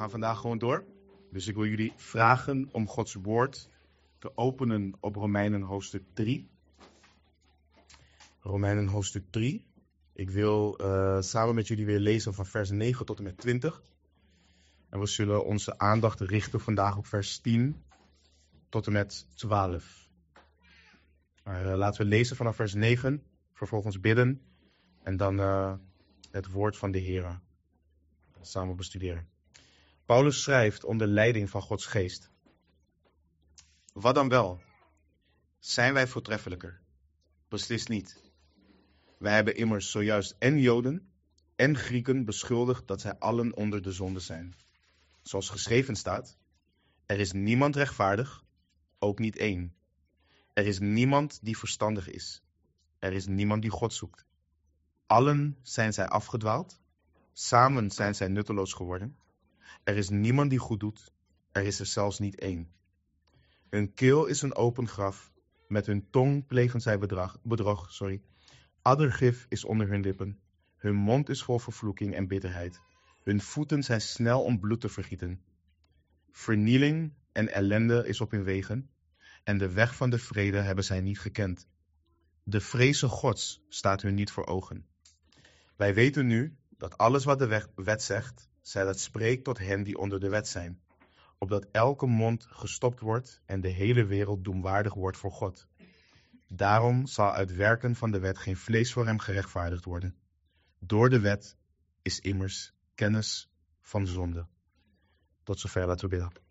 gaan vandaag gewoon door. Dus ik wil jullie vragen om Gods woord te openen op Romeinen hoofdstuk 3. Romeinen hoofdstuk 3. Ik wil samen met jullie weer lezen van vers 9 tot en met 20. En we zullen onze aandacht richten vandaag op vers 10 tot en met 12. Maar laten we lezen vanaf vers 9, vervolgens bidden en dan het woord van de Heer samen bestuderen. Paulus schrijft onder leiding van Gods geest. Wat dan wel? Zijn wij voortreffelijker? Beslist niet. Wij hebben immers zojuist en Joden en Grieken beschuldigd dat zij allen onder de zonde zijn. Zoals geschreven staat, er is niemand rechtvaardig, ook niet één. Er is niemand die verstandig is. Er is niemand die God zoekt. Allen zijn zij afgedwaald. Samen zijn zij nutteloos geworden. Er is niemand die goed doet. Er is er zelfs niet één. Hun keel is een open graf. Met hun tong plegen zij bedrog. Addergif is onder hun lippen. Hun mond is vol vervloeking en bitterheid. Hun voeten zijn snel om bloed te vergieten. Vernieling en ellende is op hun wegen. En de weg van de vrede hebben zij niet gekend. De vreze Gods staat hun niet voor ogen. Wij weten nu dat alles wat de wet zegt, zij dat spreekt tot hen die onder de wet zijn. Opdat elke mond gestopt wordt en de hele wereld doemwaardig wordt voor God. Daarom zal uit werken van de wet geen vlees voor hem gerechtvaardigd worden. Door de wet is immers kennis van zonde. Tot zover, laten we bidden.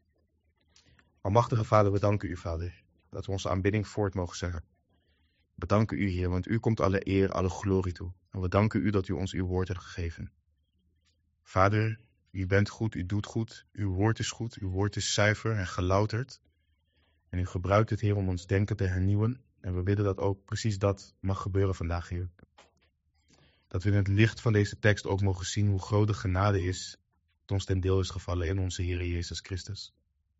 Almachtige Vader, we danken u, Vader, dat we onze aanbidding voort mogen zeggen. We danken u, Heer, want u komt alle eer, alle glorie toe. En we danken u dat u ons uw woord hebt gegeven. Vader, u bent goed, u doet goed, uw woord is goed, uw woord is zuiver en gelouterd. En u gebruikt het, Heer, om ons denken te hernieuwen. En we bidden dat ook precies dat mag gebeuren vandaag, Heer. Dat we in het licht van deze tekst ook mogen zien hoe groot de genade is dat ons ten deel is gevallen in onze Heer Jezus Christus.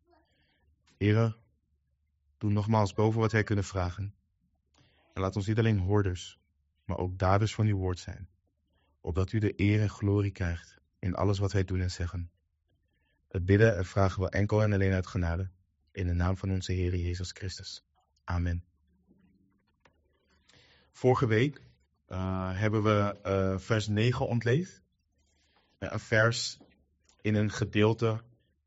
Heer, doe nogmaals boven wat wij kunnen vragen. En laat ons niet alleen hoorders, maar ook daders van uw woord zijn. Opdat u de eer en glorie krijgt in alles wat wij doen en zeggen. Het bidden en vragen we enkel en alleen uit genade. In de naam van onze Heer Jezus Christus. Amen. Vorige week hebben we vers 9 ontleed. Een vers in een gedeelte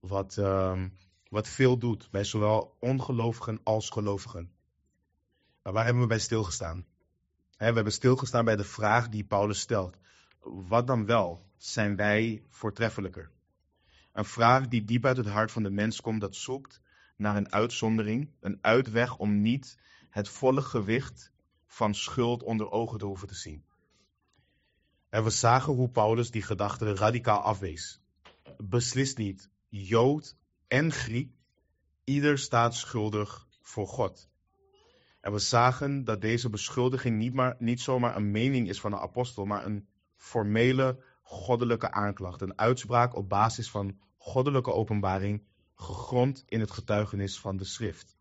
wat veel doet bij zowel ongelovigen als gelovigen. Maar waar hebben we bij stilgestaan? We hebben stilgestaan bij de vraag die Paulus stelt. Wat dan wel? Zijn wij voortreffelijker? Een vraag die diep uit het hart van de mens komt, dat zoekt naar een uitzondering, een uitweg om niet het volle gewicht van schuld onder ogen te hoeven te zien. En we zagen hoe Paulus die gedachte radicaal afwees. Beslist niet, Jood en Griek, ieder staat schuldig voor God. En we zagen dat deze beschuldiging niet zomaar een mening is van een apostel, maar een formele goddelijke aanklacht. Een uitspraak op basis van goddelijke openbaring, gegrond in het getuigenis van de schrift.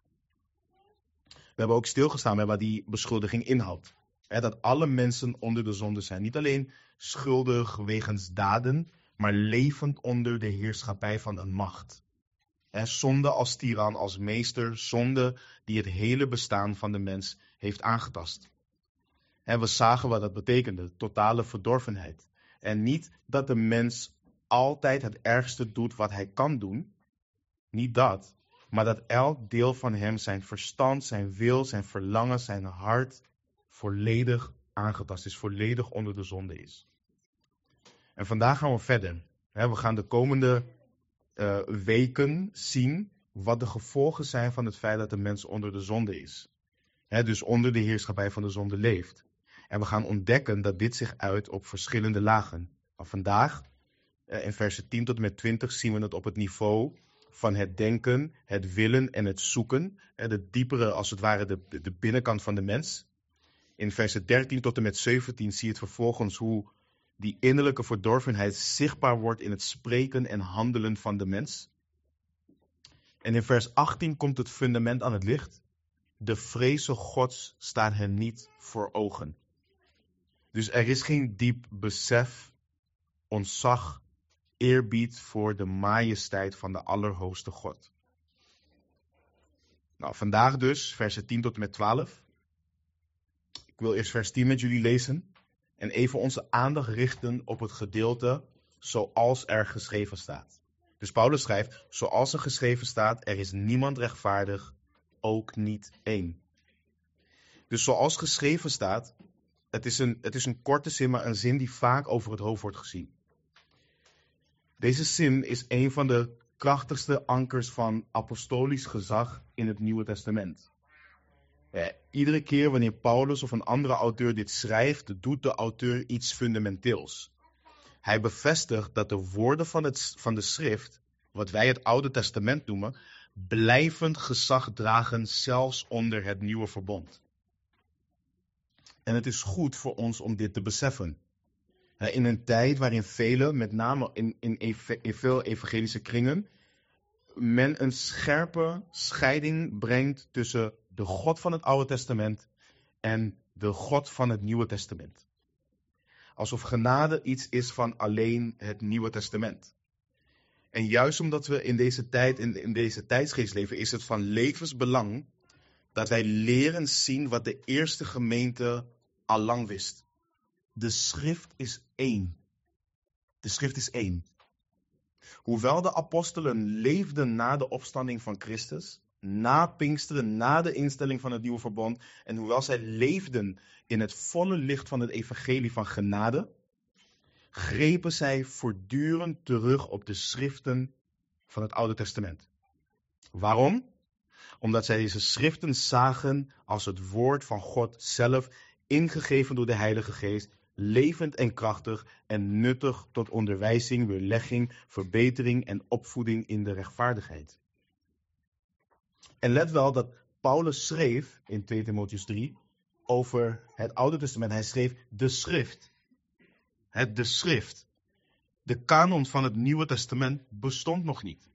We hebben ook stilgestaan bij wat die beschuldiging inhoudt. Dat alle mensen onder de zonde zijn. Niet alleen schuldig wegens daden, maar levend onder de heerschappij van een macht. Zonde als tiran, als meester, zonde die het hele bestaan van de mens heeft aangetast. En we zagen wat dat betekende, totale verdorvenheid. En niet dat de mens altijd het ergste doet wat hij kan doen, niet dat, maar dat elk deel van hem, zijn verstand, zijn wil, zijn verlangen, zijn hart, volledig aangetast is, volledig onder de zonde is. En vandaag gaan we verder. We gaan de komende weken zien wat de gevolgen zijn van het feit dat de mens onder de zonde is. Dus onder de heerschappij van de zonde leeft. En we gaan ontdekken dat dit zich uit op verschillende lagen. Maar vandaag, in versen 10 tot en met 20, zien we het op het niveau van het denken, het willen en het zoeken. De diepere, als het ware, de binnenkant van de mens. In versen 13 tot en met 17 zie je het vervolgens hoe die innerlijke verdorvenheid zichtbaar wordt in het spreken en handelen van de mens. En in vers 18 komt het fundament aan het licht. De vreze Gods staat hen niet voor ogen. Dus er is geen diep besef, ontzag, eerbied voor de majesteit van de Allerhoogste God. Nou, vandaag dus, versen 10 tot en met 12. Ik wil eerst vers 10 met jullie lezen en even onze aandacht richten op het gedeelte zoals er geschreven staat. Dus Paulus schrijft, zoals er geschreven staat, er is niemand rechtvaardig, ook niet één. Dus zoals geschreven staat, het is een korte zin, maar een zin die vaak over het hoofd wordt gezien. Deze zin is een van de krachtigste ankers van apostolisch gezag in het Nieuwe Testament. Iedere keer wanneer Paulus of een andere auteur dit schrijft, doet de auteur iets fundamenteels. Hij bevestigt dat de woorden van de schrift, wat wij het Oude Testament noemen, blijvend gezag dragen zelfs onder het Nieuwe Verbond. En het is goed voor ons om dit te beseffen. In een tijd waarin velen, met name in veel evangelische kringen, men een scherpe scheiding brengt tussen de God van het Oude Testament en de God van het Nieuwe Testament. Alsof genade iets is van alleen het Nieuwe Testament. En juist omdat we in deze tijd, in deze tijdsgeest leven, is het van levensbelang dat wij leren zien wat de eerste gemeente al lang wist. De schrift is één. De schrift is één. Hoewel de apostelen leefden na de opstanding van Christus, na Pinksteren, na de instelling van het Nieuwe Verbond, en hoewel zij leefden in het volle licht van het evangelie van genade, grepen zij voortdurend terug op de schriften van het Oude Testament. Waarom? Omdat zij deze schriften zagen als het woord van God zelf, ingegeven door de Heilige Geest, levend en krachtig en nuttig tot onderwijzing, weerlegging, verbetering en opvoeding in de rechtvaardigheid. En let wel dat Paulus schreef in 2 Timotheüs 3 over het Oude Testament. Hij schreef de schrift. De schrift. De kanon van het Nieuwe Testament bestond nog niet.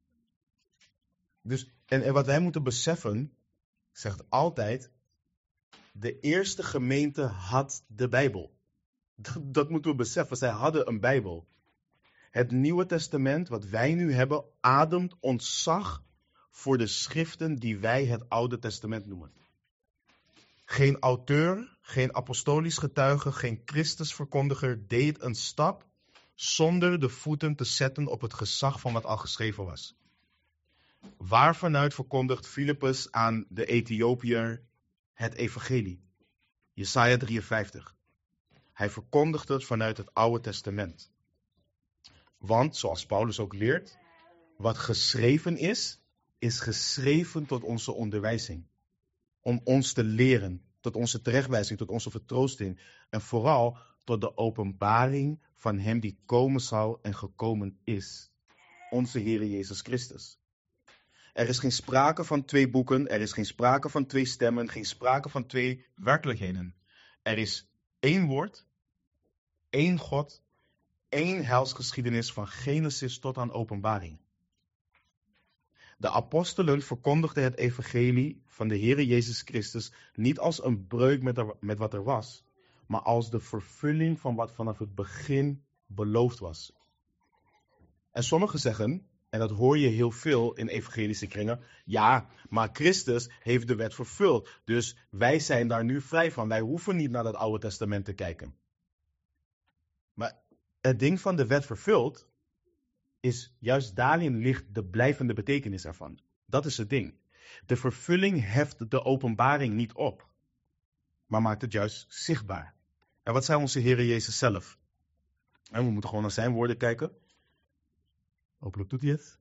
Dus, en wat wij moeten beseffen, zegt altijd, de eerste gemeente had de Bijbel. Dat moeten we beseffen, zij hadden een Bijbel. Het Nieuwe Testament, wat wij nu hebben, ademt ontzag voor de schriften die wij het Oude Testament noemen. Geen auteur, geen apostolisch getuige, geen Christusverkondiger deed een stap zonder de voeten te zetten op het gezag van wat al geschreven was. Waarvanuit verkondigt Filippus aan de Ethiopiër het evangelie? Jesaja 53. Hij verkondigt het vanuit het Oude Testament. Want, zoals Paulus ook leert, wat geschreven is, is geschreven tot onze onderwijzing. Om ons te leren, tot onze terechtwijzing, tot onze vertroosting. En vooral tot de openbaring van hem die komen zal en gekomen is. Onze Heere Jezus Christus. Er is geen sprake van twee boeken, er is geen sprake van twee stemmen, geen sprake van twee werkelijkheden. Er is één woord, één God, één heilsgeschiedenis van Genesis tot aan Openbaring. De apostelen verkondigden het evangelie van de Heere Jezus Christus niet als een breuk met wat er was, maar als de vervulling van wat vanaf het begin beloofd was. En sommigen zeggen, en dat hoor je heel veel in evangelische kringen, ja, maar Christus heeft de wet vervuld, dus wij zijn daar nu vrij van. Wij hoeven niet naar het Oude Testament te kijken. Maar het ding van de wet vervuld is juist daarin ligt de blijvende betekenis ervan. Dat is het ding. De vervulling heft de openbaring niet op, maar maakt het juist zichtbaar. En wat zei onze Heere Jezus zelf? En we moeten gewoon naar zijn woorden kijken. Hopelijk doet hij het.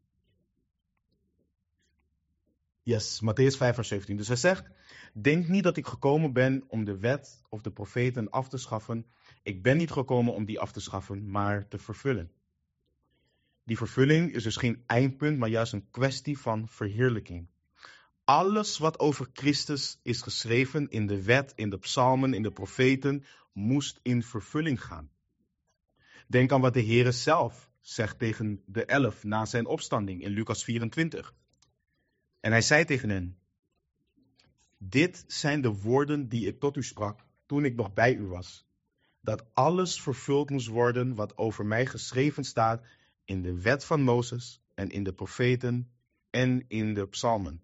Yes, Mattheüs 5 vers 17. Dus hij zegt, denk niet dat ik gekomen ben om de wet of de profeten af te schaffen. Ik ben niet gekomen om die af te schaffen, maar te vervullen. Die vervulling is dus geen eindpunt, maar juist een kwestie van verheerlijking. Alles wat over Christus is geschreven in de wet, in de psalmen, in de profeten, moest in vervulling gaan. Denk aan wat de Heere zelf zegt tegen de 11 na zijn opstanding in Lucas 24. En hij zei tegen hen, dit zijn de woorden die ik tot u sprak toen ik nog bij u was. Dat alles vervuld moest worden wat over mij geschreven staat in de wet van Mozes en in de profeten en in de psalmen.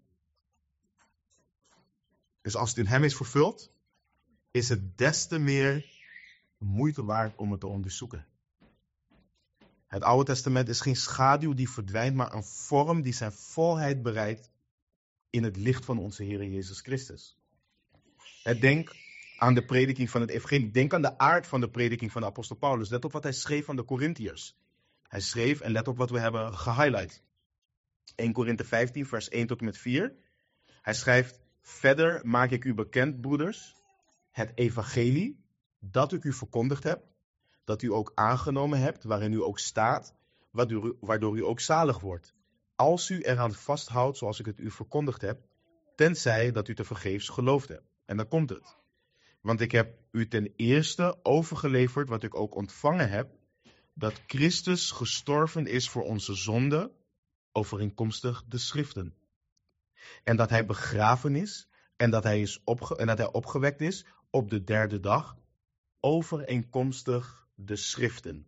Dus als het in hem is vervuld, is het des te meer moeite waard om het te onderzoeken. Het Oude Testament is geen schaduw die verdwijnt, maar een vorm die zijn volheid bereikt in het licht van onze Heer Jezus Christus. Denk aan de prediking van het evangelie. Denk aan de aard van de prediking van de apostel Paulus. Let op wat hij schreef aan de Korintiërs. Hij schreef, en let op wat we hebben gehighlight. 1 Korinthe 15, vers 1 tot en met 4. Hij schrijft, verder maak ik u bekend, broeders, het evangelie dat ik u verkondigd heb, dat u ook aangenomen hebt, waarin u ook staat, waardoor u ook zalig wordt. Als u eraan vasthoudt zoals ik het u verkondigd heb, tenzij dat u tevergeefs geloofd hebt. En dan komt het. Want ik heb u ten eerste overgeleverd wat ik ook ontvangen heb, dat Christus gestorven is voor onze zonde, overeenkomstig de schriften. En dat hij begraven is, en dat hij opgewekt is op de derde dag, overeenkomstig de schriften.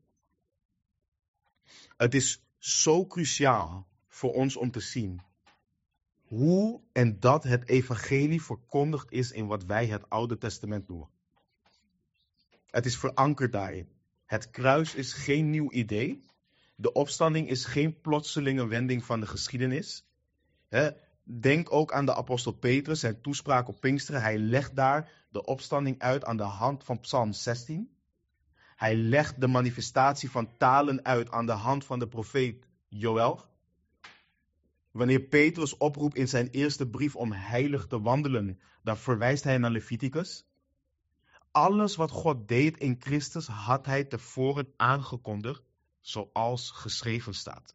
Het is zo cruciaal voor ons om te zien hoe en dat het evangelie verkondigd is in wat wij het Oude Testament noemen. Het is verankerd daarin. Het kruis is geen nieuw idee. De opstanding is geen plotselinge wending van de geschiedenis. Denk ook aan de apostel Petrus, zijn toespraak op Pinksteren. Hij legt daar de opstanding uit aan de hand van Psalm 16. Hij legt de manifestatie van talen uit aan de hand van de profeet Joël. Wanneer Petrus oproept in zijn eerste brief om heilig te wandelen, dan verwijst hij naar Leviticus. Alles wat God deed in Christus had hij tevoren aangekondigd, zoals geschreven staat.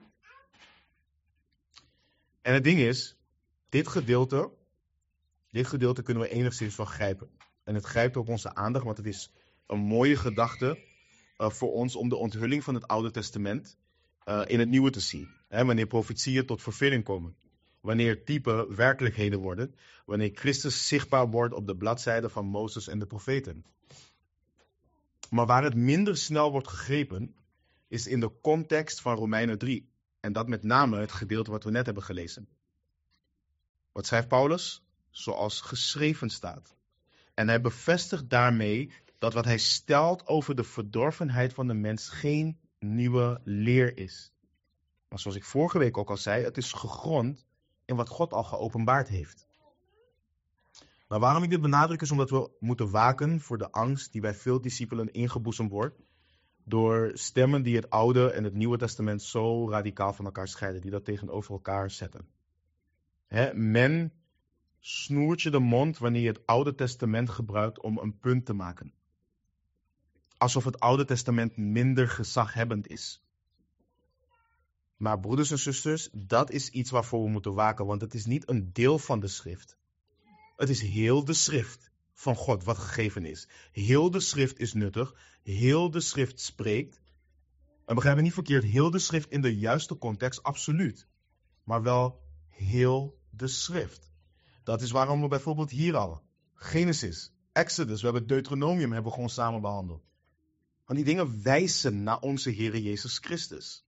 En het ding is, dit gedeelte kunnen we enigszins wel grijpen. En het grijpt op onze aandacht, want het is een mooie gedachte voor ons om de onthulling van het Oude Testament in het Nieuwe te zien. Wanneer profetieën tot vervulling komen. Wanneer typen werkelijkheden worden. Wanneer Christus zichtbaar wordt op de bladzijden van Mozes en de profeten. Maar waar het minder snel wordt gegrepen, is in de context van Romeinen 3. En dat met name het gedeelte wat we net hebben gelezen. Wat schrijft Paulus? Zoals geschreven staat. En hij bevestigt daarmee dat wat hij stelt over de verdorvenheid van de mens geen nieuwe leer is. Maar zoals ik vorige week ook al zei, het is gegrond in wat God al geopenbaard heeft. Maar waarom ik dit benadruk is omdat we moeten waken voor de angst die bij veel discipelen ingeboezemd wordt door stemmen die het Oude en het Nieuwe Testament zo radicaal van elkaar scheiden, die dat tegenover elkaar zetten. Men snoert je de mond wanneer je het Oude Testament gebruikt om een punt te maken. Alsof het Oude Testament minder gezaghebbend is. Maar broeders en zusters, dat is iets waarvoor we moeten waken, want het is niet een deel van de schrift. Het is heel de schrift van God wat gegeven is. Heel de schrift is nuttig, heel de schrift spreekt. En begrijp me niet verkeerd, heel de schrift in de juiste context, absoluut. Maar wel heel de schrift. Dat is waarom we bijvoorbeeld hier al, Genesis, Exodus, we hebben Deuteronomium hebben we gewoon samen behandeld. Want die dingen wijzen naar onze Heer Jezus Christus.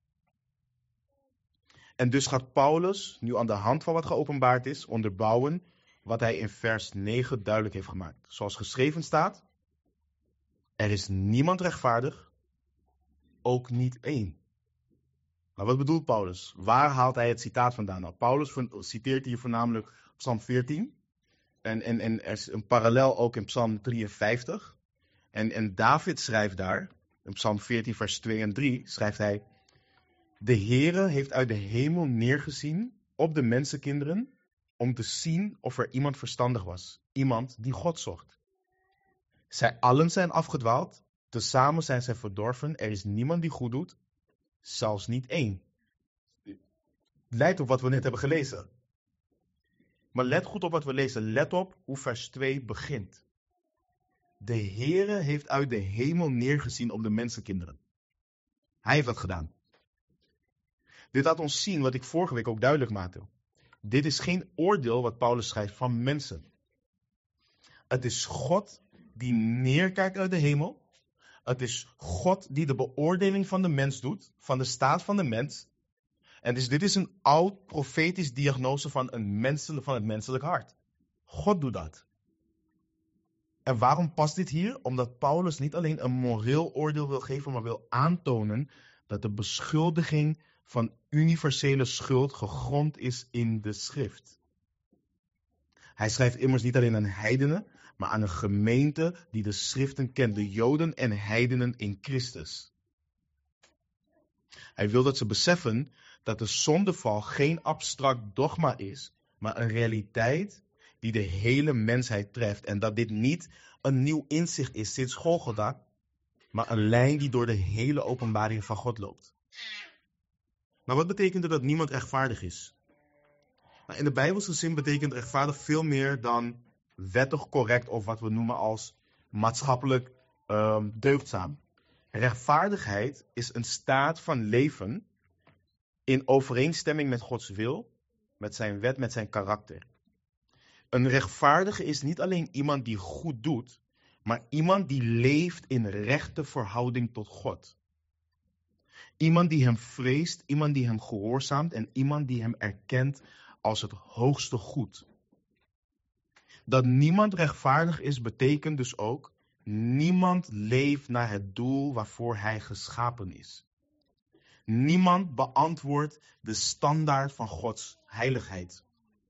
En dus gaat Paulus, nu aan de hand van wat geopenbaard is, onderbouwen wat hij in vers 9 duidelijk heeft gemaakt. Zoals geschreven staat, er is niemand rechtvaardig, ook niet één. Maar wat bedoelt Paulus? Waar haalt hij het citaat vandaan? Nou, Paulus citeert hier voornamelijk Psalm 14. En er is een parallel ook in Psalm 53. En David schrijft daar, in Psalm 14 vers 2 en 3, schrijft hij, de Heere heeft uit de hemel neergezien op de mensenkinderen om te zien of er iemand verstandig was. Iemand die God zocht. Zij allen zijn afgedwaald, tezamen zijn zij verdorven, er is niemand die goed doet, zelfs niet één. Lijkt op wat we net hebben gelezen. Maar let goed op wat we lezen. Let op hoe vers 2 begint. De Heere heeft uit de hemel neergezien op de mensenkinderen. Hij heeft dat gedaan. Dit laat ons zien wat ik vorige week ook duidelijk maakte. Dit is geen oordeel wat Paulus schrijft van mensen. Het is God die neerkijkt uit de hemel, Het is God die de beoordeling van de mens doet, van de staat van de mens. En dus dit is een oud profetisch diagnose van het menselijk hart. God doet dat. En waarom past dit hier? Omdat Paulus niet alleen een moreel oordeel wil geven, maar wil aantonen dat de beschuldiging van universele schuld gegrond is in de schrift. Hij schrijft immers niet alleen aan heidenen, maar aan een gemeente die de schriften kent, de Joden en heidenen in Christus. Hij wil dat ze beseffen dat de zondeval geen abstract dogma is, maar een realiteit die de hele mensheid treft. En dat dit niet een nieuw inzicht is sinds Golgotha, maar een lijn die door de hele openbaring van God loopt. Maar wat betekent dat niemand rechtvaardig is? Nou, in de Bijbelse zin betekent rechtvaardig veel meer dan wettig correct of wat we noemen als maatschappelijk deugdzaam. Rechtvaardigheid is een staat van leven in overeenstemming met Gods wil, met zijn wet, met zijn karakter. Een rechtvaardige is niet alleen iemand die goed doet, maar iemand die leeft in rechte verhouding tot God. Iemand die hem vreest, iemand die hem gehoorzaamt en iemand die hem erkent als het hoogste goed. Dat niemand rechtvaardig is, betekent dus ook, niemand leeft naar het doel waarvoor hij geschapen is. Niemand beantwoordt de standaard van Gods heiligheid.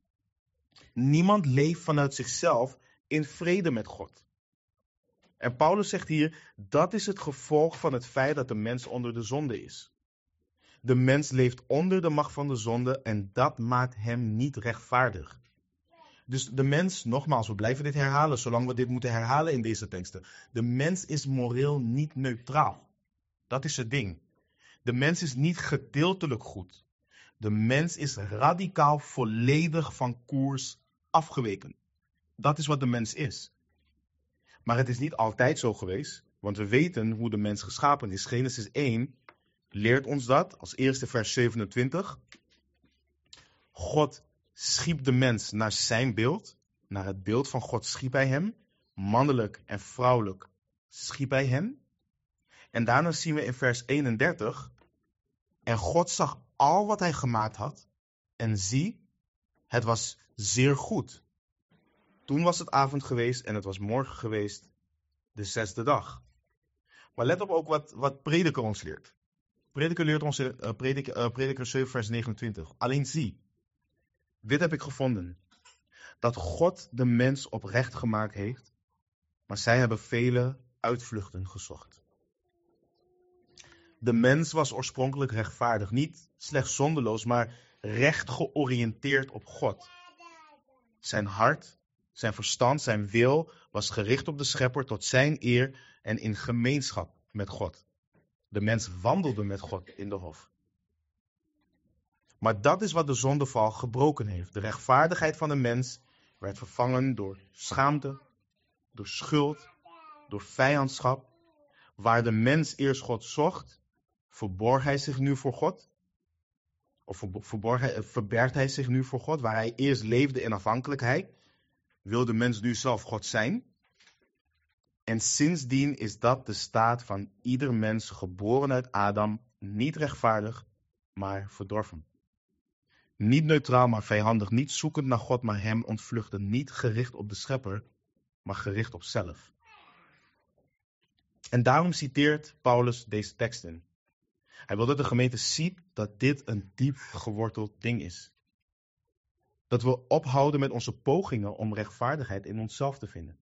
Niemand leeft vanuit zichzelf in vrede met God. En Paulus zegt hier, dat is het gevolg van het feit dat de mens onder de zonde is. De mens leeft onder de macht van de zonde en dat maakt hem niet rechtvaardig. Dus de mens, nogmaals, we blijven dit herhalen, zolang we dit moeten herhalen in deze teksten. De mens is moreel niet neutraal. Dat is het ding. De mens is niet gedeeltelijk goed. De mens is radicaal volledig van koers afgeweken. Dat is wat de mens is. Maar het is niet altijd zo geweest, want we weten hoe de mens geschapen is. Genesis 1 leert ons dat, als eerste vers 27. God schiep de mens naar zijn beeld, naar het beeld van God schiep hij hem. Mannelijk en vrouwelijk schiep hij hem. En daarna zien we in vers 31, en God zag al wat hij gemaakt had, en zie, het was zeer goed. Toen was het avond geweest en het was morgen geweest, de 6e dag. Maar let op ook wat Prediker ons leert. Prediker leert ons in Prediker 7 vers 29. Alleen zie, dit heb ik gevonden, dat God de mens oprecht gemaakt heeft, maar zij hebben vele uitvluchten gezocht. De mens was oorspronkelijk rechtvaardig, niet slechts zondeloos, maar recht georiënteerd op God. Zijn hart, zijn verstand, zijn wil was gericht op de Schepper tot zijn eer en in gemeenschap met God. De mens wandelde met God in de hof. Maar dat is wat de zondeval gebroken heeft. De rechtvaardigheid van de mens werd vervangen door schaamte, door schuld, door vijandschap. Waar de mens eerst God zocht, verborg hij zich nu voor God. Of verbergt hij zich nu voor God. Waar hij eerst leefde in afhankelijkheid, wil de mens nu zelf God zijn. En sindsdien is dat de staat van ieder mens geboren uit Adam, niet rechtvaardig, maar verdorven. Niet neutraal, maar vijandig, niet zoekend naar God, maar hem ontvluchten. Niet gericht op de Schepper, maar gericht op zelf. En daarom citeert Paulus deze teksten. Hij wil dat de gemeente ziet dat dit een diep geworteld ding is. Dat we ophouden met onze pogingen om rechtvaardigheid in onszelf te vinden.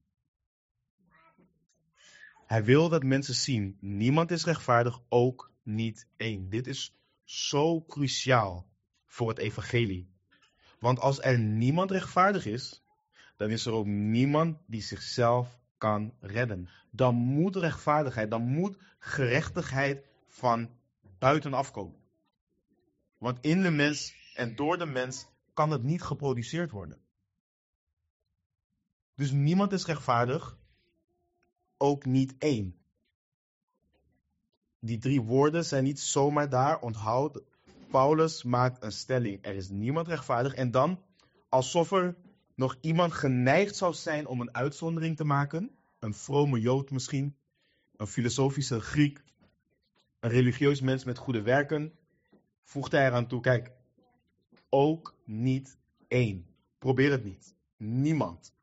Hij wil dat mensen zien, niemand is rechtvaardig, ook niet één. Dit is zo cruciaal voor het evangelie. Want als er niemand rechtvaardig is, dan is er ook niemand die zichzelf kan redden. Dan moet rechtvaardigheid, dan moet gerechtigheid van buitenaf komen. Want in de mens en door de mens kan het niet geproduceerd worden. Dus niemand is rechtvaardig, ook niet één. Die 3 woorden zijn niet zomaar daar, onthoud. Paulus maakt een stelling, er is niemand rechtvaardig. En dan, alsof er nog iemand geneigd zou zijn om een uitzondering te maken, een vrome Jood misschien, een filosofische Griek, een religieus mens met goede werken, voegde hij eraan toe, kijk, ook niet één. Probeer het niet. Niemand.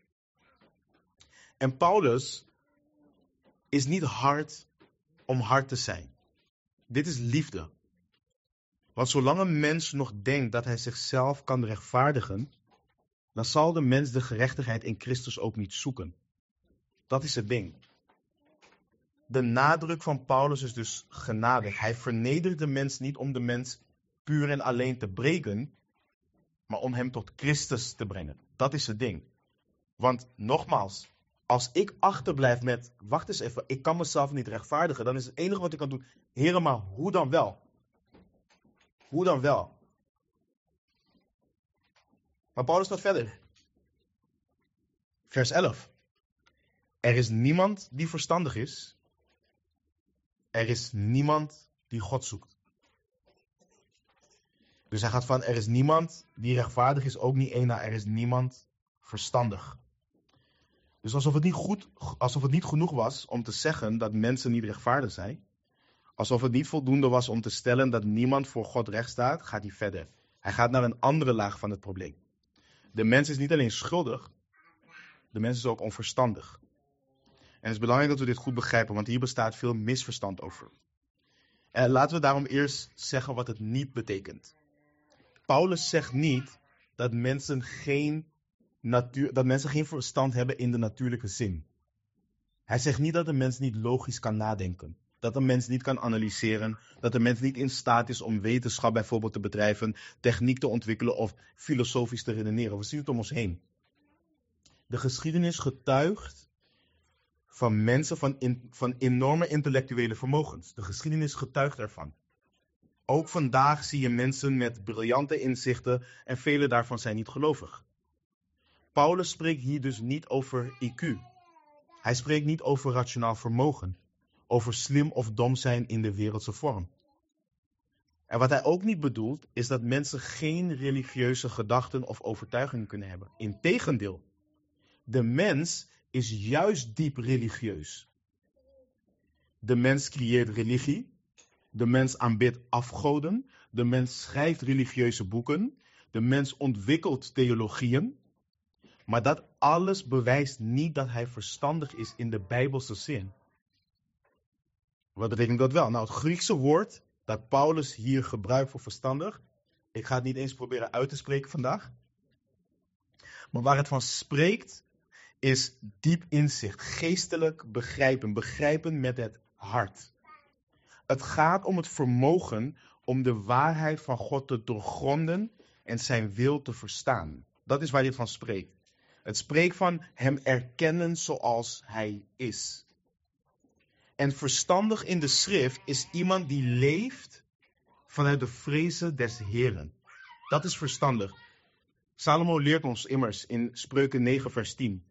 En Paulus is niet hard om hard te zijn. Dit is liefde. Want zolang een mens nog denkt dat hij zichzelf kan rechtvaardigen, dan zal de mens de gerechtigheid in Christus ook niet zoeken. Dat is het ding. De nadruk van Paulus is dus genadig. Hij vernedert de mens niet om de mens puur en alleen te breken, maar om hem tot Christus te brengen. Dat is het ding. Want nogmaals, als ik achterblijf met, wacht eens even, ik kan mezelf niet rechtvaardigen, dan is het enige wat ik kan doen, Heere, maar hoe dan wel? Hoe dan wel? Maar Paulus gaat verder. Vers 11. Er is niemand die verstandig is. Er is niemand die God zoekt. Dus hij gaat van, er is niemand die rechtvaardig is, ook niet één, naar er is niemand verstandig. Dus alsof het niet genoeg was om te zeggen dat mensen niet rechtvaardig zijn, alsof het niet voldoende was om te stellen dat niemand voor God recht staat, gaat hij verder. Hij gaat naar een andere laag van het probleem. De mens is niet alleen schuldig, de mens is ook onverstandig. En het is belangrijk dat we dit goed begrijpen, want hier bestaat veel misverstand over. En laten we daarom eerst zeggen wat het niet betekent. Paulus zegt niet dat mensen geen verstand hebben in de natuurlijke zin. Hij zegt niet dat een mens niet logisch kan nadenken. Dat een mens niet kan analyseren. Dat een mens niet in staat is om wetenschap bijvoorbeeld te bedrijven, techniek te ontwikkelen of filosofisch te redeneren. We zien het om ons heen. De geschiedenis getuigt van mensen van enorme intellectuele vermogens. De geschiedenis getuigt ervan. Ook vandaag zie je mensen met briljante inzichten en vele daarvan zijn niet gelovig. Paulus spreekt hier dus niet over IQ. Hij spreekt niet over rationaal vermogen. Over slim of dom zijn in de wereldse vorm. En wat hij ook niet bedoelt, is dat mensen geen religieuze gedachten of overtuigingen kunnen hebben. Integendeel, de mens is juist diep religieus. De mens creëert religie. De mens aanbidt afgoden. De mens schrijft religieuze boeken. De mens ontwikkelt theologieën. Maar dat alles bewijst niet dat hij verstandig is in de Bijbelse zin. Wat betekent dat wel? Nou, het Griekse woord dat Paulus hier gebruikt voor verstandig, ik ga het niet eens proberen uit te spreken vandaag. Maar waar het van spreekt, is diep inzicht, geestelijk begrijpen, begrijpen met het hart. Het gaat om het vermogen om de waarheid van God te doorgronden en zijn wil te verstaan. Dat is waar dit van spreekt. Het spreekt van hem erkennen zoals hij is. En verstandig in de schrift is iemand die leeft vanuit de vrezen des Heren. Dat is verstandig. Salomo leert ons immers in Spreuken 9 vers 10.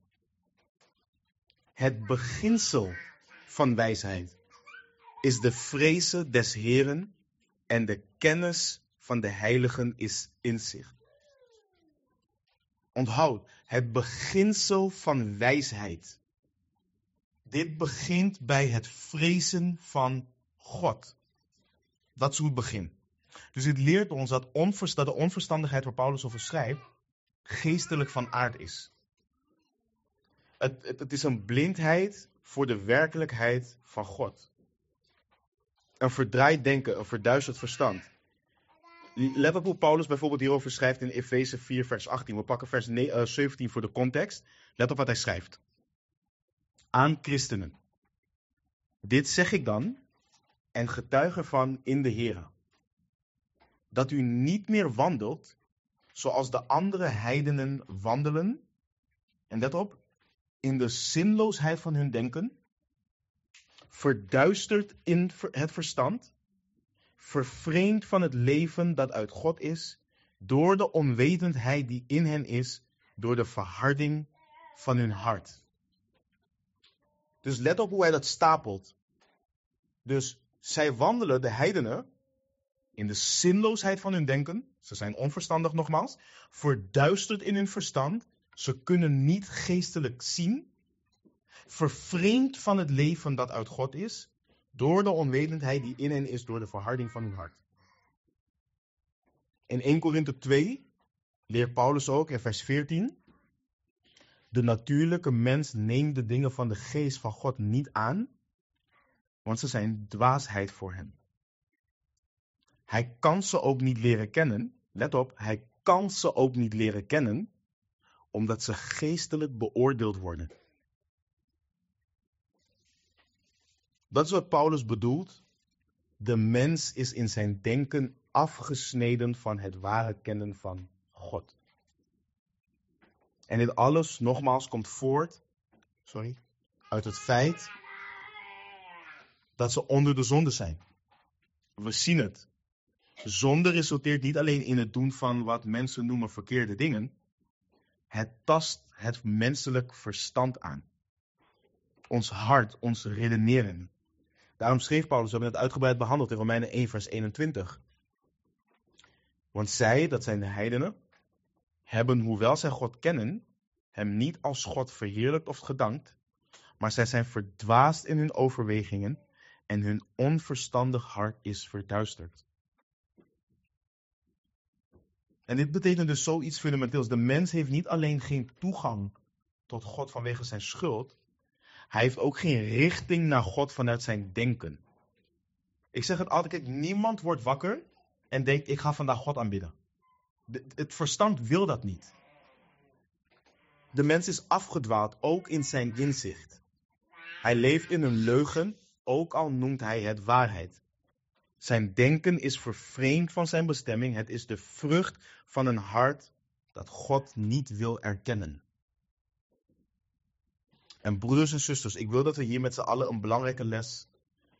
Het beginsel van wijsheid is de vrezen des Heren en de kennis van de heiligen is inzicht. Onthoud, het beginsel van wijsheid. Dit begint bij het vrezen van God. Dat is hoe het begint. Dus dit leert ons dat de onverstandigheid waar Paulus over schrijft, geestelijk van aard is. Het is een blindheid voor de werkelijkheid van God. Een verdraaid denken, een verduisterd verstand. Let op hoe Paulus bijvoorbeeld hierover schrijft in Efeze 4 vers 18. We pakken vers 17 voor de context. Let op wat hij schrijft. Aan christenen. Dit zeg ik dan en getuig ervan in de Here. Dat u niet meer wandelt zoals de andere heidenen wandelen. En let op, in de zinloosheid van hun denken. Verduisterd in het verstand. Vervreemd van het leven dat uit God is. Door de onwetendheid die in hen is. Door de verharding van hun hart. Dus let op hoe hij dat stapelt. Dus zij wandelen, de heidenen, in de zinloosheid van hun denken. Ze zijn onverstandig nogmaals. Verduisterd in hun verstand. Ze kunnen niet geestelijk zien. Vervreemd van het leven dat uit God is, door de onwetendheid die in hen is door de verharding van hun hart. In 1 Korinthe 2 leert Paulus ook in vers 14. De natuurlijke mens neemt de dingen van de geest van God niet aan, want ze zijn dwaasheid voor hem. Hij kan ze ook niet leren kennen. Let op, hij kan ze ook niet leren kennen, omdat ze geestelijk beoordeeld worden. Dat is wat Paulus bedoelt. De mens is in zijn denken afgesneden van het ware kennen van God. En dit alles, nogmaals, komt voort uit het feit dat ze onder de zonde zijn. We zien het. Zonde resulteert niet alleen in het doen van wat mensen noemen verkeerde dingen. Het tast het menselijk verstand aan. Ons hart, ons redeneren. Daarom schreef Paulus, we hebben het uitgebreid behandeld in Romeinen 1 vers 21. Want zij, dat zijn de heidenen, hebben, hoewel zij God kennen, hem niet als God verheerlijkt of gedankt, maar zij zijn verdwaasd in hun overwegingen en hun onverstandig hart is verduisterd. En dit betekent dus zoiets fundamenteels. De mens heeft niet alleen geen toegang tot God vanwege zijn schuld, hij heeft ook geen richting naar God vanuit zijn denken. Ik zeg het altijd, kijk, niemand wordt wakker en denkt, ik ga vandaag God aanbidden. Het verstand wil dat niet. De mens is afgedwaald, ook in zijn inzicht. Hij leeft in een leugen, ook al noemt hij het waarheid. Zijn denken is vervreemd van zijn bestemming. Het is de vrucht van een hart dat God niet wil erkennen. En broeders en zusters, ik wil dat we hier met z'n allen een belangrijke les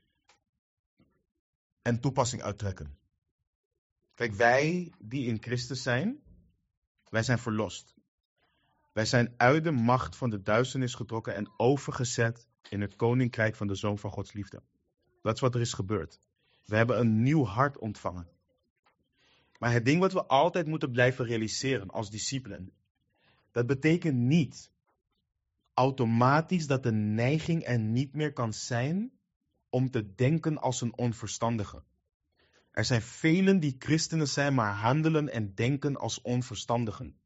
en toepassing uittrekken. Kijk, wij die in Christus zijn, wij zijn verlost. Wij zijn uit de macht van de duisternis getrokken en overgezet in het koninkrijk van de Zoon van Gods liefde. Dat is wat er is gebeurd. We hebben een nieuw hart ontvangen. Maar het ding wat we altijd moeten blijven realiseren als discipelen, dat betekent niet automatisch dat de neiging er niet meer kan zijn om te denken als een onverstandige. Er zijn velen die christenen zijn, maar handelen en denken als onverstandigen.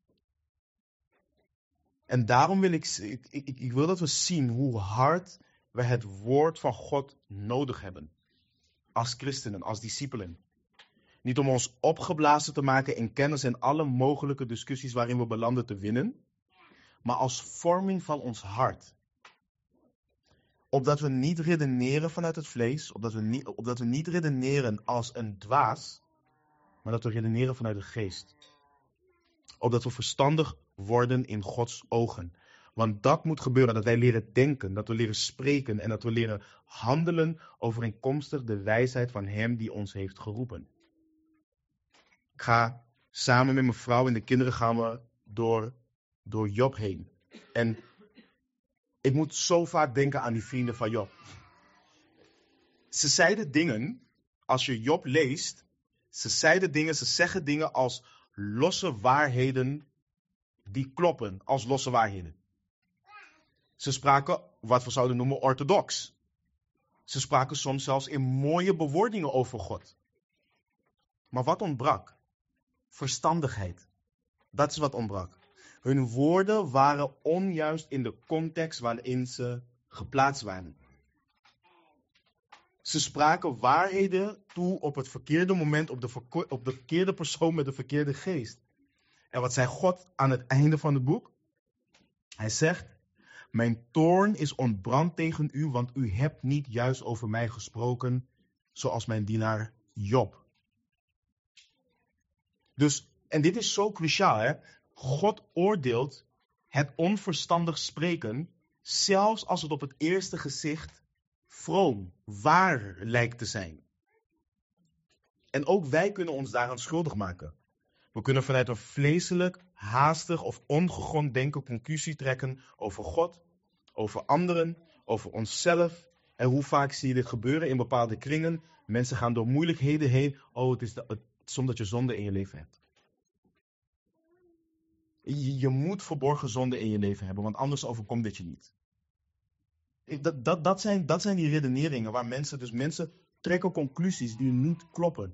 En daarom wil ik wil dat we zien hoe hard we het woord van God nodig hebben. Als christenen, als discipelen. Niet om ons opgeblazen te maken in kennis en alle mogelijke discussies waarin we belanden te winnen, maar als vorming van ons hart. Opdat we niet redeneren vanuit het vlees, opdat we niet redeneren als een dwaas, maar dat we redeneren vanuit de geest. Opdat we verstandig worden in Gods ogen. Want dat moet gebeuren, dat wij leren denken, dat we leren spreken en dat we leren handelen overeenkomstig de wijsheid van Hem die ons heeft geroepen. Ik ga samen met mijn vrouw en de kinderen gaan we door Job heen. En ik moet zo vaak denken aan die vrienden van Job. Ze zeiden dingen, als je Job leest, ze zeggen dingen als losse waarheden die kloppen, als losse waarheden. Ze spraken wat we zouden noemen orthodox. Ze spraken soms zelfs in mooie bewoordingen over God. Maar wat ontbrak? Verstandigheid. Dat is wat ontbrak. Hun woorden waren onjuist in de context waarin ze geplaatst waren. Ze spraken waarheden toe op het verkeerde moment, op de verkeerde persoon met de verkeerde geest. En wat zei God aan het einde van het boek? Hij zegt, mijn toorn is ontbrand tegen u, want u hebt niet juist over mij gesproken, zoals mijn dienaar Job. Dus, en dit is zo cruciaal, hè? God oordeelt het onverstandig spreken, zelfs als het op het eerste gezicht vroom, waar lijkt te zijn. En ook wij kunnen ons daaraan schuldig maken. We kunnen vanuit een vleeselijk, haastig of ongegrond denken conclusie trekken over God, over anderen, over onszelf. En hoe vaak zie je dit gebeuren in bepaalde kringen? Mensen gaan door moeilijkheden heen. Oh, het is omdat je zonde in je leven hebt. Je moet verborgen zonde in je leven hebben, want anders overkomt dit je niet. Dat zijn die redeneringen waar mensen trekken conclusies die niet kloppen.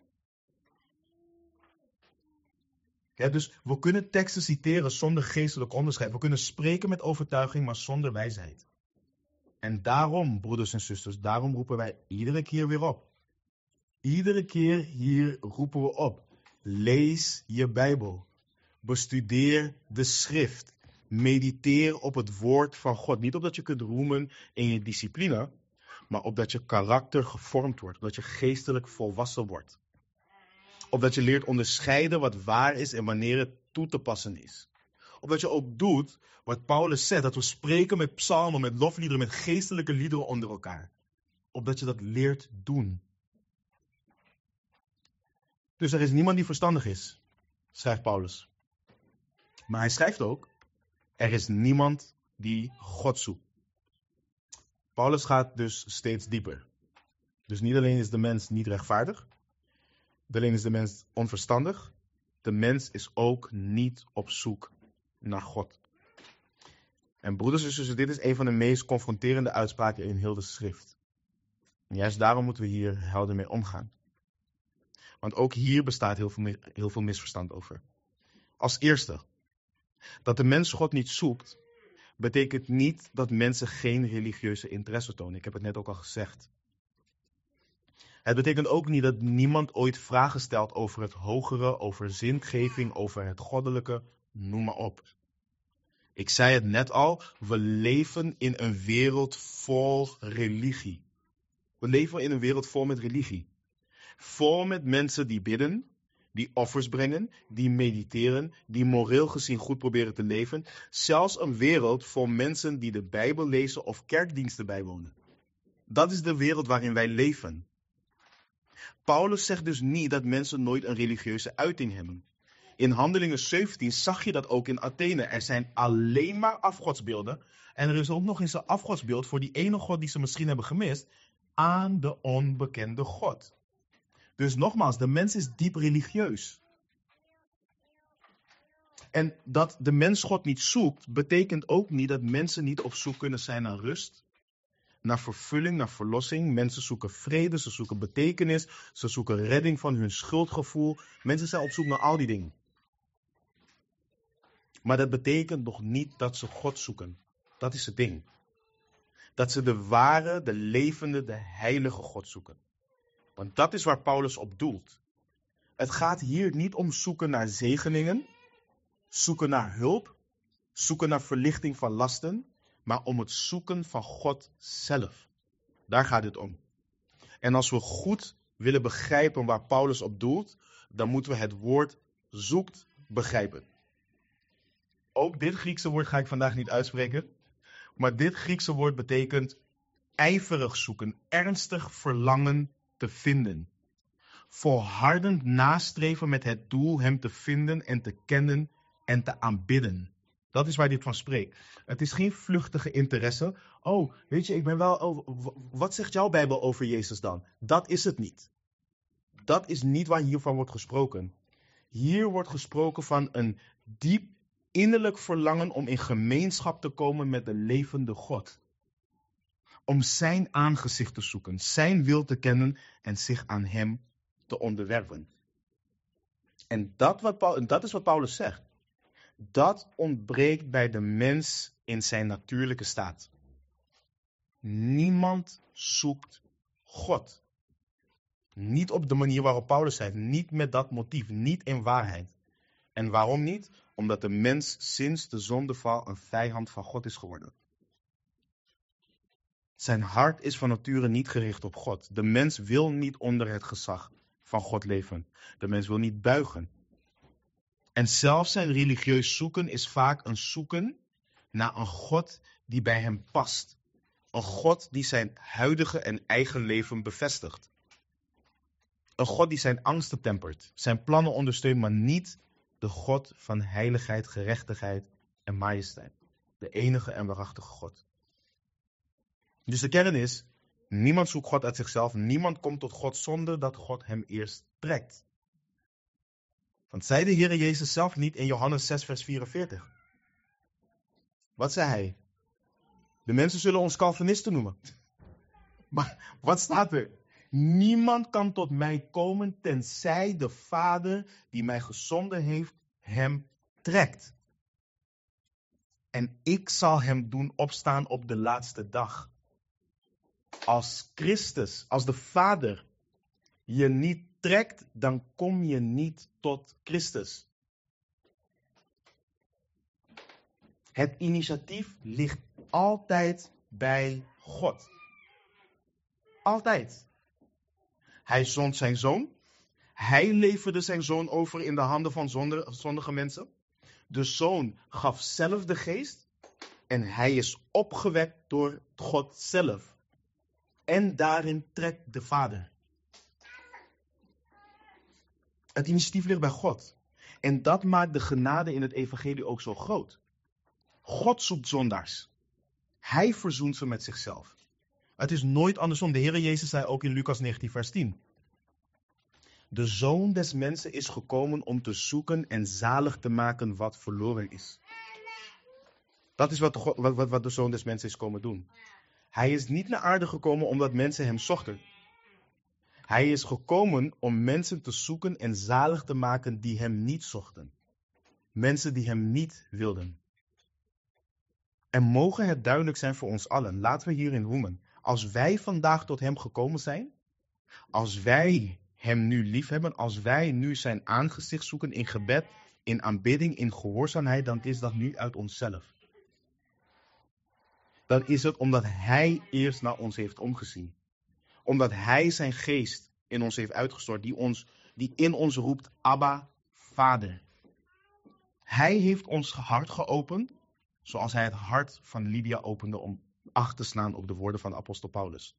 Ja, dus we kunnen teksten citeren zonder geestelijk onderscheid. We kunnen spreken met overtuiging, maar zonder wijsheid. En daarom, broeders en zusters, daarom roepen wij iedere keer weer op. Iedere keer hier roepen we op. Lees je Bijbel. Bestudeer de schrift. Mediteer op het woord van God. Niet opdat je kunt roemen in je discipline, maar opdat je karakter gevormd wordt. Opdat je geestelijk volwassen wordt. Opdat je leert onderscheiden wat waar is en wanneer het toe te passen is. Opdat je ook doet wat Paulus zegt, dat we spreken met psalmen, met lofliederen, met geestelijke liederen onder elkaar. Opdat je dat leert doen. Dus er is niemand die verstandig is, schrijft Paulus. Maar hij schrijft ook, er is niemand die God zoekt. Paulus gaat dus steeds dieper. Dus niet alleen is de mens niet rechtvaardig, niet alleen is de mens onverstandig, de mens is ook niet op zoek naar God. En broeders en zussen, dit is een van de meest confronterende uitspraken in heel de schrift. En juist daarom moeten we hier helder mee omgaan. Want ook hier bestaat heel veel misverstand over. Als eerste, dat de mens God niet zoekt, betekent niet dat mensen geen religieuze interesse tonen. Ik heb het net ook al gezegd. Het betekent ook niet dat niemand ooit vragen stelt over het hogere, over zingeving, over het goddelijke, noem maar op. Ik zei het net al, we leven in een wereld vol religie. We leven in een wereld vol met religie. Vol met mensen die bidden, die offers brengen, die mediteren, die moreel gezien goed proberen te leven. Zelfs een wereld vol mensen die de Bijbel lezen of kerkdiensten bijwonen. Dat is de wereld waarin wij leven. Paulus zegt dus niet dat mensen nooit een religieuze uiting hebben. In Handelingen 17 zag je dat ook in Athene. Er zijn alleen maar afgodsbeelden. En er is ook nog eens een afgodsbeeld voor die ene God die ze misschien hebben gemist, aan de onbekende God. Dus nogmaals, de mens is diep religieus. En dat de mens God niet zoekt, betekent ook niet dat mensen niet op zoek kunnen zijn naar rust, naar vervulling, naar verlossing. Mensen zoeken vrede, ze zoeken betekenis, ze zoeken redding van hun schuldgevoel. Mensen zijn op zoek naar al die dingen. Maar dat betekent nog niet dat ze God zoeken. Dat is het ding. Dat ze de ware, de levende, de heilige God zoeken. Want dat is waar Paulus op doelt. Het gaat hier niet om zoeken naar zegeningen, zoeken naar hulp, zoeken naar verlichting van lasten, maar om het zoeken van God zelf. Daar gaat het om. En als we goed willen begrijpen waar Paulus op doelt, dan moeten we het woord zoekt begrijpen. Ook dit Griekse woord ga ik vandaag niet uitspreken, maar dit Griekse woord betekent ijverig zoeken, ernstig verlangen te vinden. Volhardend nastreven met het doel hem te vinden en te kennen en te aanbidden. Dat is waar dit van spreekt. Het is geen vluchtige interesse. Oh, weet je, ik ben wel... wat zegt jouw Bijbel over Jezus dan? Dat is het niet. Dat is niet waar hiervan wordt gesproken. Hier wordt gesproken van een diep innerlijk verlangen om in gemeenschap te komen met de levende God. Om zijn aangezicht te zoeken, zijn wil te kennen en zich aan hem te onderwerpen. En dat is wat Paulus zegt. Dat ontbreekt bij de mens in zijn natuurlijke staat. Niemand zoekt God. Niet op de manier waarop Paulus zei, niet met dat motief, niet in waarheid. En waarom niet? Omdat de mens sinds de zondeval een vijand van God is geworden. Zijn hart is van nature niet gericht op God. De mens wil niet onder het gezag van God leven. De mens wil niet buigen. En zelfs zijn religieus zoeken is vaak een zoeken naar een God die bij hem past. Een God die zijn huidige en eigen leven bevestigt. Een God die zijn angsten tempert, zijn plannen ondersteunt, maar niet de God van heiligheid, gerechtigheid en majesteit. De enige en waarachtige God. Dus de kern is, niemand zoekt God uit zichzelf, niemand komt tot God zonder dat God hem eerst trekt. Want zei de Heer Jezus zelf niet in Johannes 6 vers 44? Wat zei hij? De mensen zullen ons Calvinisten noemen. Maar wat staat er? Niemand kan tot mij komen tenzij de Vader die mij gezonden heeft hem trekt. En ik zal hem doen opstaan op de laatste dag. Als Christus, als de Vader je niet trekt, dan kom je niet tot Christus. Het initiatief ligt altijd bij God. Altijd. Hij zond zijn zoon. Hij leverde zijn zoon over in de handen van zondige mensen. De zoon gaf zelf de geest. En hij is opgewekt door God zelf. En daarin trekt de Vader. Het initiatief ligt bij God. En dat maakt de genade in het evangelie ook zo groot. God zoekt zondaars. Hij verzoent ze met zichzelf. Het is nooit andersom. De Heere Jezus zei ook in Lucas 19 vers 10. De Zoon des Mensen is gekomen om te zoeken en zalig te maken wat verloren is. Dat is wat de Zoon des Mensen is komen doen. Hij is niet naar aarde gekomen omdat mensen hem zochten. Hij is gekomen om mensen te zoeken en zalig te maken die hem niet zochten. Mensen die hem niet wilden. En mogen het duidelijk zijn voor ons allen. Laten we hierin roemen. Als wij vandaag tot hem gekomen zijn. Als wij hem nu lief hebben. Als wij nu zijn aangezicht zoeken in gebed. In aanbidding, in gehoorzaamheid. Dan is dat nu uit onszelf. Dan is het omdat hij eerst naar ons heeft omgezien. Omdat hij zijn geest in ons heeft uitgestort. Die in ons roept. Abba, Vader. Hij heeft ons hart geopend. Zoals hij het hart van Lydia opende om acht te slaan op de woorden van de apostel Paulus.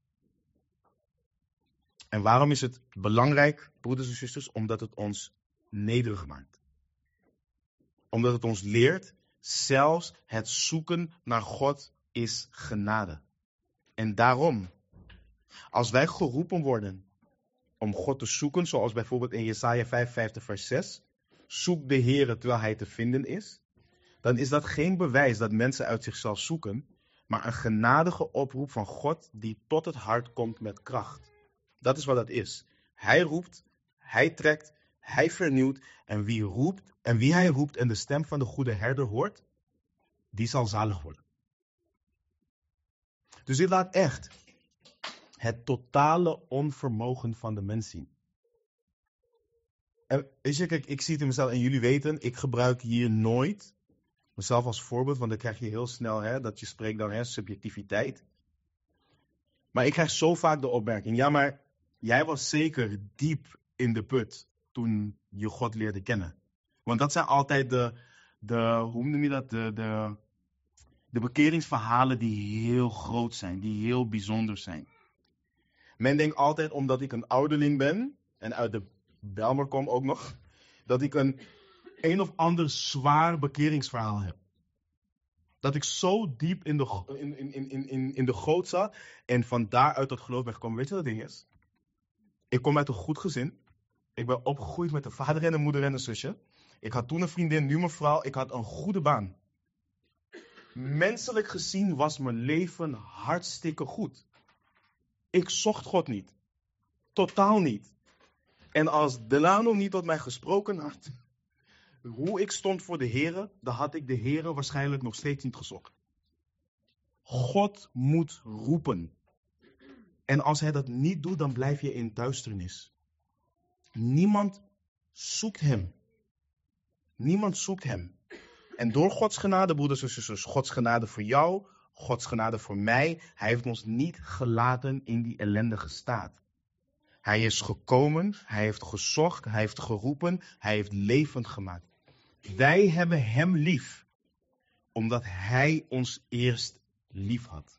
En waarom is het belangrijk, broeders en zusters? Omdat het ons nederig maakt. Omdat het ons leert, zelfs het zoeken naar God is genade. En daarom, als wij geroepen worden om God te zoeken, zoals bijvoorbeeld in Jesaja 55 vers 6, zoek de Heere terwijl hij te vinden is. Dan is dat geen bewijs dat mensen uit zichzelf zoeken, maar een genadige oproep van God die tot het hart komt met kracht. Dat is wat dat is. Hij roept, hij trekt, hij vernieuwt en wie hij roept en de stem van de goede herder hoort, die zal zalig worden. Dus dit laat echt het totale onvermogen van de mens zien. En weet je, kijk, ik zie het in mezelf en jullie weten, ik gebruik hier nooit mezelf als voorbeeld, want dan krijg je heel snel dat je spreekt dan subjectiviteit. Maar ik krijg zo vaak de opmerking, ja maar jij was zeker diep in de put toen je God leerde kennen. Want dat zijn altijd hoe noem je dat, de bekeringsverhalen die heel groot zijn, die heel bijzonder zijn. Men denkt altijd omdat ik een ouderling ben, en uit de Bijlmer kom ook nog, dat ik een of ander zwaar bekeringsverhaal heb. Dat ik zo diep in de goot zat en van daaruit tot geloof ben gekomen. Weet je wat het ding is? Ik kom uit een goed gezin. Ik ben opgegroeid met een vader en een moeder en een zusje. Ik had toen een vriendin, nu mijn vrouw. Ik had een goede baan. Menselijk gezien was mijn leven hartstikke goed. Ik zocht God niet. Totaal niet. En als Delano niet tot mij gesproken had, hoe ik stond voor de Here, dan had ik de Here waarschijnlijk nog steeds niet gezocht. God moet roepen. En als hij dat niet doet, dan blijf je in duisternis. Niemand zoekt hem. Niemand zoekt hem. En door Gods genade, broeders en zusters, Gods genade voor jou, Gods genade voor mij, hij heeft ons niet gelaten in die ellendige staat. Hij is gekomen, hij heeft gezocht, hij heeft geroepen, hij heeft levend gemaakt. Wij hebben hem lief, omdat hij ons eerst lief had.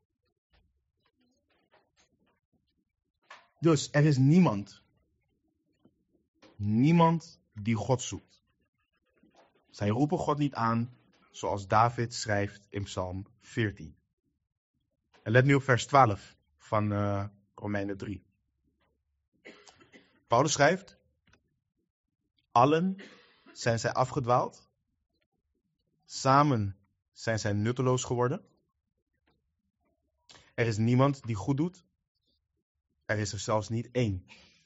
Dus er is niemand die God zoekt. Zij roepen God niet aan, zoals David schrijft in Psalm 14. En let nu op vers 12 van Romeinen 3. Paulus schrijft, allen zijn zij afgedwaald, samen zijn zij nutteloos geworden. Er is niemand die goed doet. Er is er zelfs niet één.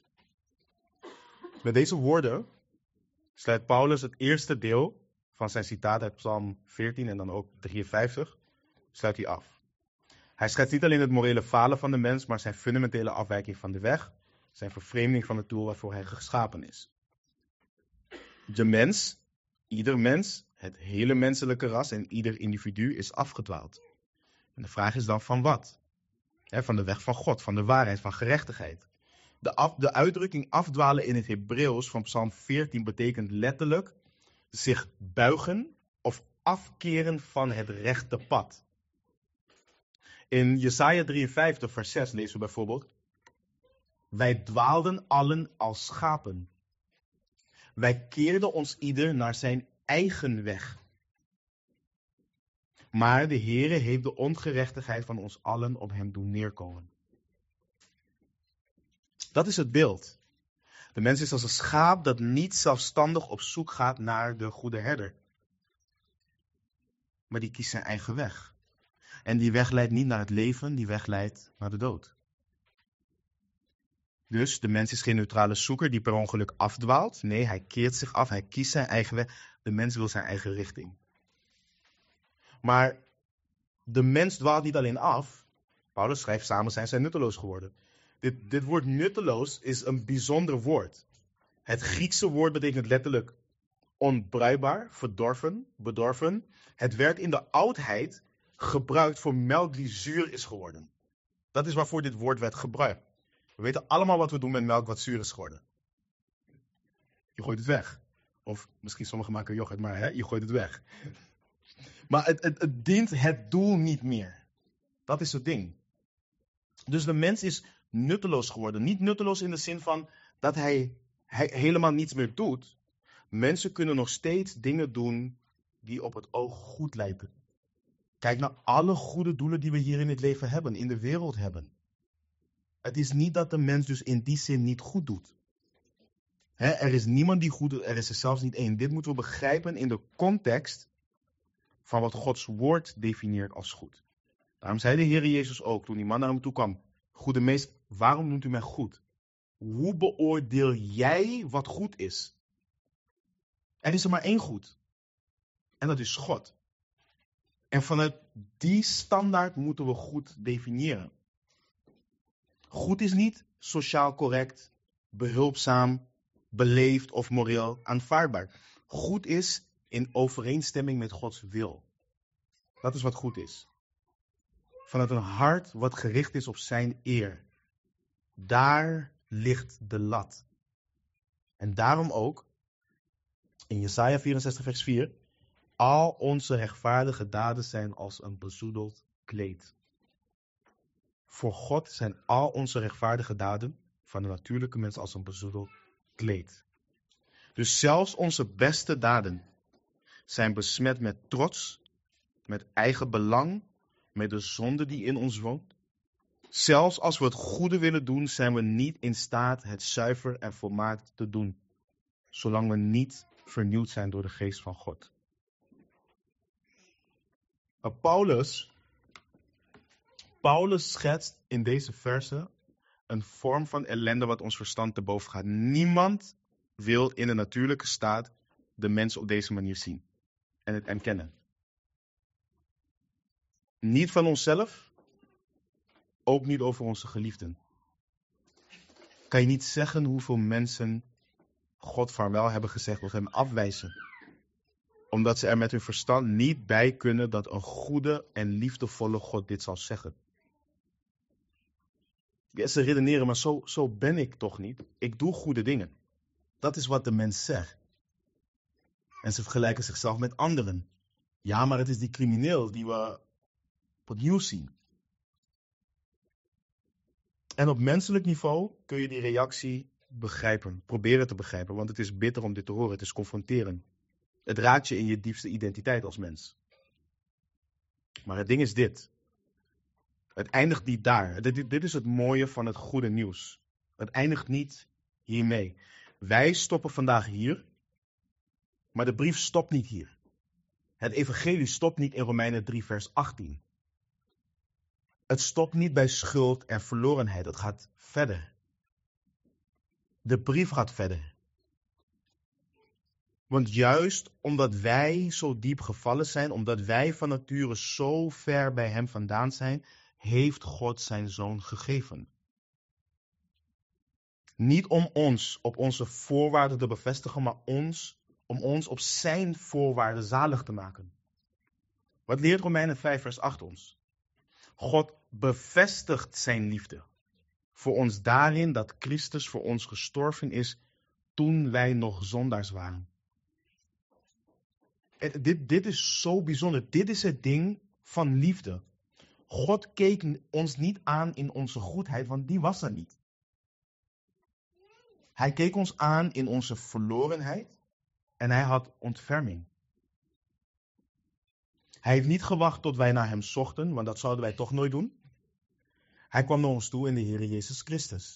Met deze woorden sluit Paulus het eerste deel van zijn citaat uit Psalm 14 en dan ook 53, sluit hij af. Hij schetst niet alleen het morele falen van de mens, maar zijn fundamentele afwijking van de weg, zijn vervreemding van het doel waarvoor hij geschapen is. De mens, ieder mens, het hele menselijke ras en ieder individu is afgedwaald. En de vraag is dan van wat? Van de weg van God, van de waarheid, van gerechtigheid. De uitdrukking afdwalen in het Hebreeuws van Psalm 14 betekent letterlijk zich buigen of afkeren van het rechte pad. In Jesaja 53 vers 6 lezen we bijvoorbeeld: wij dwaalden allen als schapen. Wij keerden ons ieder naar zijn eigen weg. Maar de Heere heeft de ongerechtigheid van ons allen op hem doen neerkomen. Dat is het beeld. De mens is als een schaap dat niet zelfstandig op zoek gaat naar de goede herder. Maar die kiest zijn eigen weg. En die weg leidt niet naar het leven, die weg leidt naar de dood. Dus de mens is geen neutrale zoeker die per ongeluk afdwaalt. Nee, hij keert zich af, hij kiest zijn eigen weg. De mens wil zijn eigen richting. Maar de mens dwaalt niet alleen af. Paulus schrijft samen zijn nutteloos geworden. Dit woord nutteloos is een bijzonder woord. Het Griekse woord betekent letterlijk onbruikbaar, verdorven, bedorven. Het werd in de oudheid gebruikt voor melk die zuur is geworden. Dat is waarvoor dit woord werd gebruikt. We weten allemaal wat we doen met melk wat zuur is geworden. Je gooit het weg. Of misschien sommigen maken yoghurt, maar je gooit het weg. Maar het dient het doel niet meer. Dat is het ding. Dus de mens is nutteloos geworden. Niet nutteloos in de zin van dat hij helemaal niets meer doet. Mensen kunnen nog steeds dingen doen die op het oog goed lijken. Kijk naar alle goede doelen die we hier in het leven hebben, in de wereld hebben. Het is niet dat de mens dus in die zin niet goed doet. Er is niemand die goed doet, er is er zelfs niet één. Dit moeten we begrijpen in de context van wat Gods woord definieert als goed. Daarom zei de Heer Jezus ook, toen die man naar hem toe kwam: goede meester, waarom noemt u mij goed? Hoe beoordeel jij wat goed is? Er is er maar één goed. En dat is God. En vanuit die standaard moeten we goed definiëren. Goed is niet sociaal correct, behulpzaam, beleefd of moreel aanvaardbaar. Goed is in overeenstemming met Gods wil. Dat is wat goed is. Vanuit een hart wat gericht is op zijn eer. Daar ligt de lat. En daarom ook, in Jesaja 64 vers 4, al onze rechtvaardige daden zijn als een bezoedeld kleed. Voor God zijn al onze rechtvaardige daden van de natuurlijke mens als een bezoedeld kleed. Dus zelfs onze beste daden zijn besmet met trots, met eigen belang, met de zonde die in ons woont. Zelfs als we het goede willen doen, zijn we niet in staat het zuiver en volmaakt te doen, zolang we niet vernieuwd zijn door de geest van God. Maar Paulus schetst in deze verse een vorm van ellende wat ons verstand te boven gaat. Niemand wil in de natuurlijke staat de mens op deze manier zien en het erkennen. Niet van onszelf, ook niet over onze geliefden. Kan je niet zeggen hoeveel mensen God vaarwel hebben gezegd of hem afwijzen, omdat ze er met hun verstand niet bij kunnen dat een goede en liefdevolle God dit zal zeggen. Ja, ze redeneren, maar zo ben ik toch niet. Ik doe goede dingen. Dat is wat de mens zegt. En ze vergelijken zichzelf met anderen. Ja, maar het is die crimineel die we op het nieuws zien. En op menselijk niveau kun je die reactie begrijpen. Proberen te begrijpen, want het is bitter om dit te horen. Het is confronterend. Het raakt je in je diepste identiteit als mens. Maar het ding is dit. Het eindigt niet daar. Dit is het mooie van het goede nieuws. Het eindigt niet hiermee. Wij stoppen vandaag hier, maar de brief stopt niet hier. Het evangelie stopt niet in Romeinen 3 vers 18. Het stopt niet bij schuld en verlorenheid. Het gaat verder. De brief gaat verder. Want juist omdat wij zo diep gevallen zijn, omdat wij van nature zo ver bij hem vandaan zijn, heeft God zijn zoon gegeven. Niet om ons op onze voorwaarden te bevestigen, maar om ons op zijn voorwaarden zalig te maken. Wat leert Romeinen 5 vers 8 ons? God bevestigt zijn liefde voor ons daarin dat Christus voor ons gestorven is toen wij nog zondaars waren. Dit is zo bijzonder. Dit is het ding van liefde. God keek ons niet aan in onze goedheid, want die was er niet. Hij keek ons aan in onze verlorenheid en hij had ontferming. Hij heeft niet gewacht tot wij naar hem zochten, want dat zouden wij toch nooit doen. Hij kwam naar ons toe in de Heer Jezus Christus.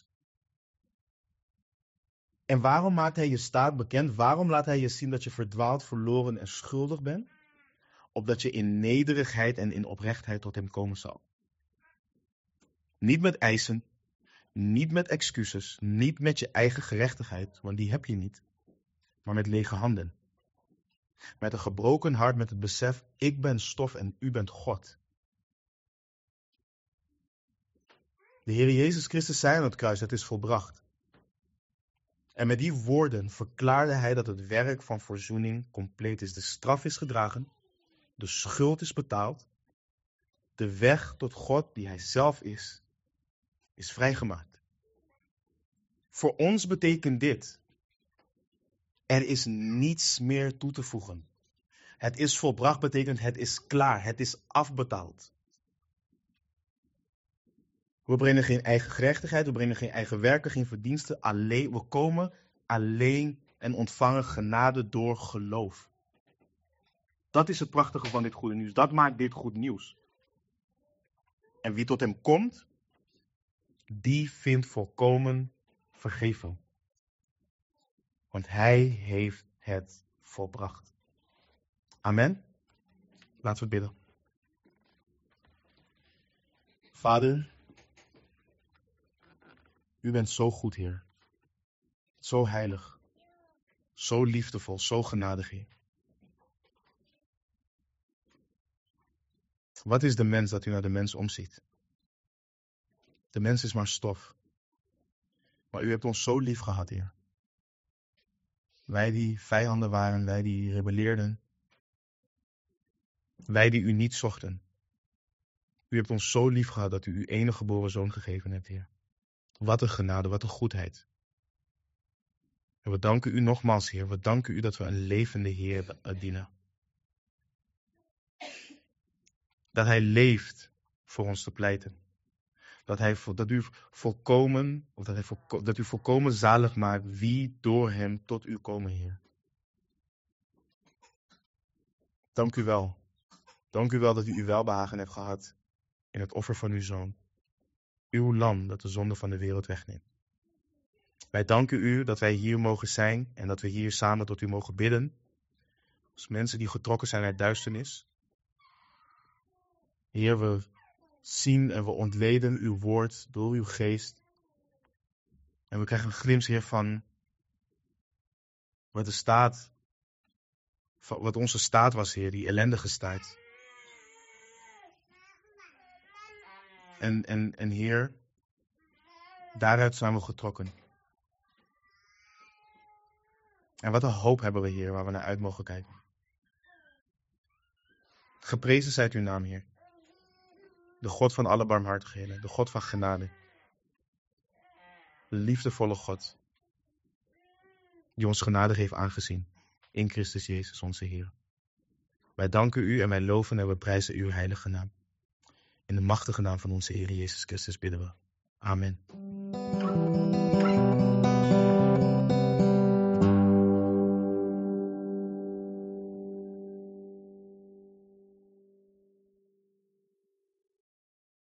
En waarom maakt hij je staat bekend? Waarom laat hij je zien dat je verdwaald, verloren en schuldig bent? Opdat je in nederigheid en in oprechtheid tot hem komen zal. Niet met eisen, niet met excuses, niet met je eigen gerechtigheid, want die heb je niet. Maar met lege handen. Met een gebroken hart, met het besef, ik ben stof en u bent God. De Heer Jezus Christus zei aan het kruis, het is volbracht. En met die woorden verklaarde hij dat het werk van verzoening compleet is. De straf is gedragen, de schuld is betaald, de weg tot God die hij zelf is vrijgemaakt. Voor ons betekent dit, er is niets meer toe te voegen. Het is volbracht betekent het is klaar, het is afbetaald. We brengen geen eigen gerechtigheid, we brengen geen eigen werken, geen verdiensten. We komen alleen en ontvangen genade door geloof. Dat is het prachtige van dit goede nieuws. Dat maakt dit goed nieuws. En wie tot hem komt, die vindt volkomen vergeven. Want hij heeft het volbracht. Amen. Laten we bidden. Vader, u bent zo goed, Heer. Zo heilig. Zo liefdevol, zo genadig, Heer. Wat is de mens dat u naar de mens omziet? De mens is maar stof. Maar u hebt ons zo lief gehad, Heer. Wij die vijanden waren, wij die rebelleerden. Wij die u niet zochten. U hebt ons zo lief gehad dat u uw enige geboren zoon gegeven hebt, Heer. Wat een genade, wat een goedheid. En we danken u nogmaals, Heer. We danken u dat we een levende Heer dienen. Dat hij leeft voor ons te pleiten. Dat u volkomen zalig maakt wie door hem tot u komen, Heer. Dank u wel. Dank u wel dat u uw welbehagen hebt gehad in het offer van uw zoon. Uw lam dat de zonde van de wereld wegneemt. Wij danken u dat wij hier mogen zijn en dat we hier samen tot u mogen bidden. Als mensen die getrokken zijn uit duisternis. Heer, we zien en we ontleden uw woord door uw geest. En we krijgen een glimp, Heer, van wat onze staat was, Heer, die ellendige staat. En Heer, daaruit zijn we getrokken. En wat een hoop hebben we, Heer, waar we naar uit mogen kijken. Geprezen zijt uw naam, Heer. De God van alle barmhartigheden, de God van genade. De liefdevolle God, die ons genadig heeft aangezien. In Christus Jezus, onze Heer. Wij danken u en wij loven en we prijzen uw heilige naam. In de machtige naam van onze Heer Jezus Christus bidden we. Amen.